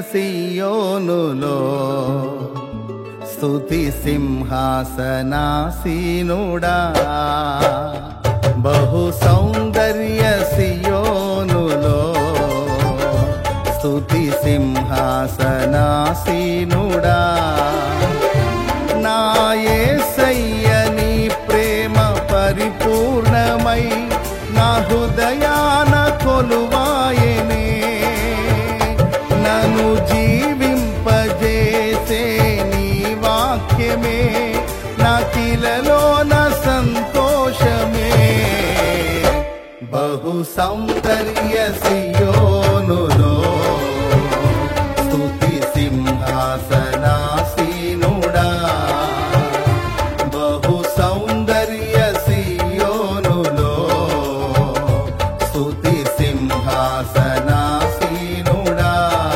సియోనులో స్తుతి సింహాసనాసీనుడా బహు సౌందర్య సియోనులో స్తుతి సింహాసనాసీనుడా నా యేసయ్య నీ ప్రేమ పరిపూర్ణమై నా హృదయాన కొలువాయనే నన్ను జీవింపజేసే నీ వాక్యమే నాకిలలోన సంతోషమే బహు సౌందర్య సియోనులో స్తుతి సింహాసనాసీనుడా బహు సౌందర్య సియోనులో స్తుతి సింహాసనాసీనుడా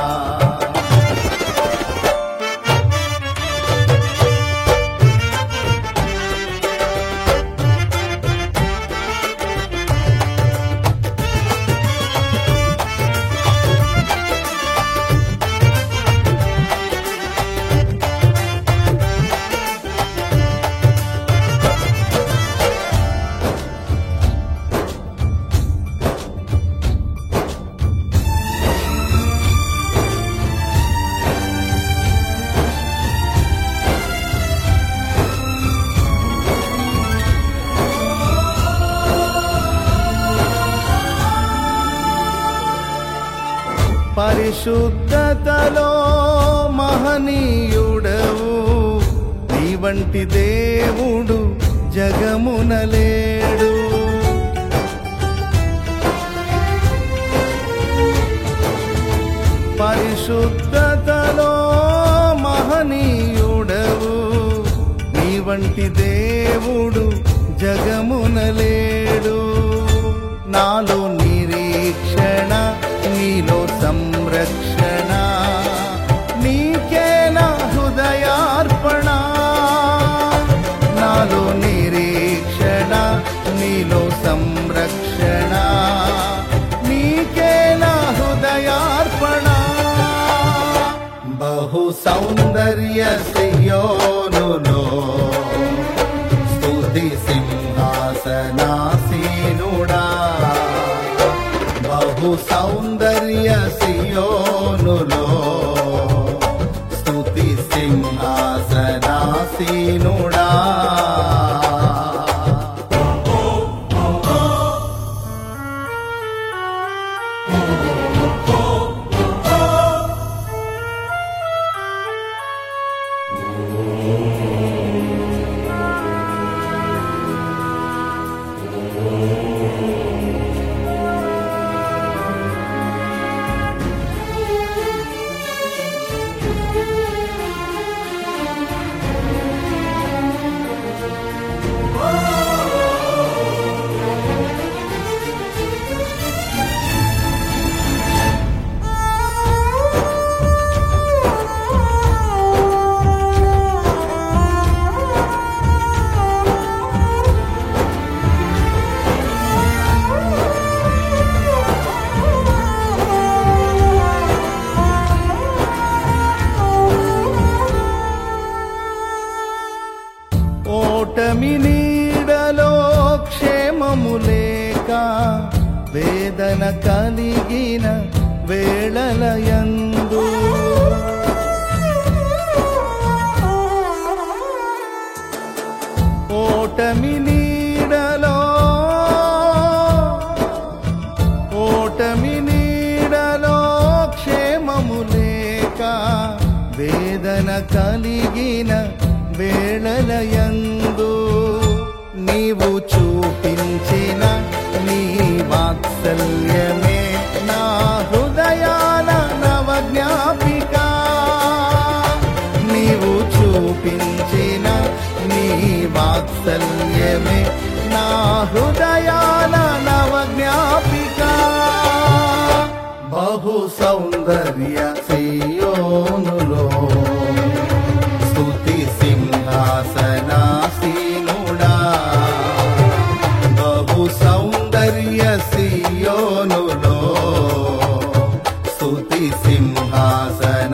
పరిశుద్ధతలో మహనీయుడవు నీ వంటి దేవుడు జగమున లేడు పరిశుద్ధతలో మహనీయుడవు నీ వంటి దేవుడు జగమున లేడు నాలో నిరీక్షణ నీలో సంరక్షణ నీకే నా హృదయార్పణ నాలో నిరీక్షణ నీలో సంరక్షణ నీకే నా హృదయార్పణ బహు సౌందర్య సియోనులో స్తుతి సింహాసనాసీనుడా బహు సౌందర్య సియోనులో స్తుతి సింహాసనాసీనుడా ఓటమి నీడలో క్షేమము లేక వేదన కలిగిన వేళలయందు ఓటమి నీడలో క్షేమము లేక వేదన కలిగిన వేళలయందు నీవు చూపించిన నీ వాత్సల్యమే నా హృదయాల నవజ్ఞాపిక నీవు చూపించిన నీ వాత్సల్యమే నా హృదయాల నవజ్ఞాపిక బహు సౌందర్య సియోనులో స్తుతి సింహాసనాసీనుడా బహు సౌందర్య సియోనులో స్తుతి సింహాసన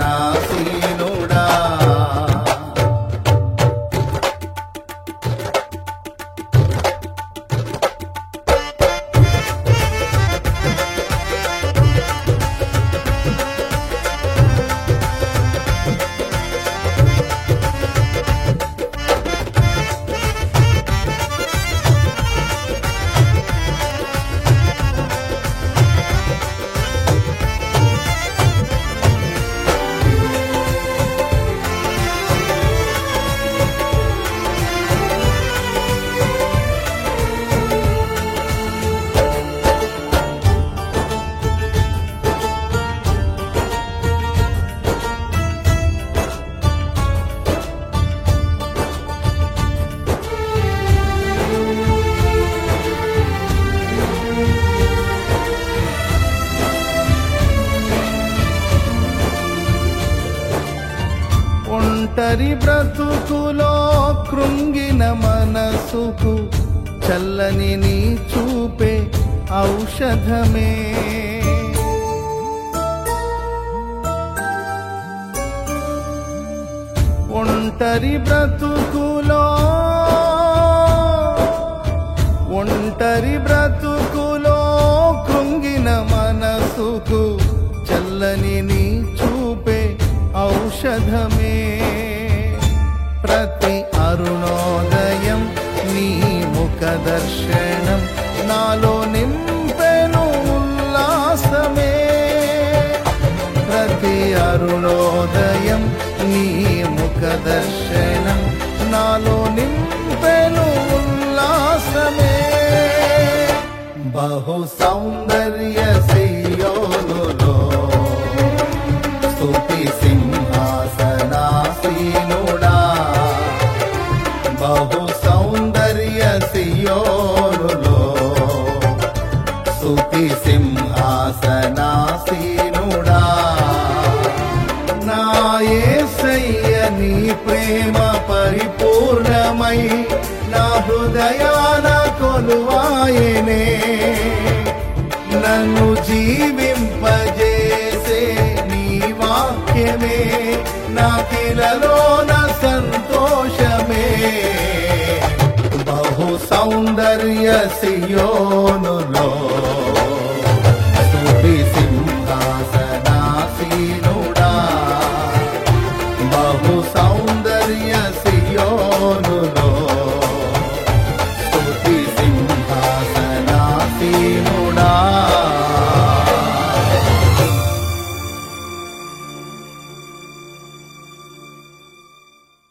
ఒంటరి బ్రతుకులో కృంగిన మనసుకు చల్లని నీ చూపే ఔషధమే. ఒంటరి బ్రతుకులో కృంగిన మనసుకు చల్లని నీ చూపే ఔషధమే. ప్రతి అరుణోదయం నీ ముఖ దర్శనం నాలో నింపెను ఉల్లాసమే. ప్రతి అరుణోదయం నీ ముఖ దర్శనం నాలో నింపెను ఉల్లాసమే. బహు సౌందర్య సియోనులో స్తుతి సింహాసనాసీనుడా. బహు సౌందర్య సియోనులో స్తుతి సింహాసనాసీనుడా. నా యేసయ్య నీ ప్రేమ పరిపూర్ణమై నా హృదయాన కొలువాయనే. నన్ను జీవింపజేసే నీ వాక్యమే నాకిలలోన సంతోషమే. బహు సౌందర్య సియోనులో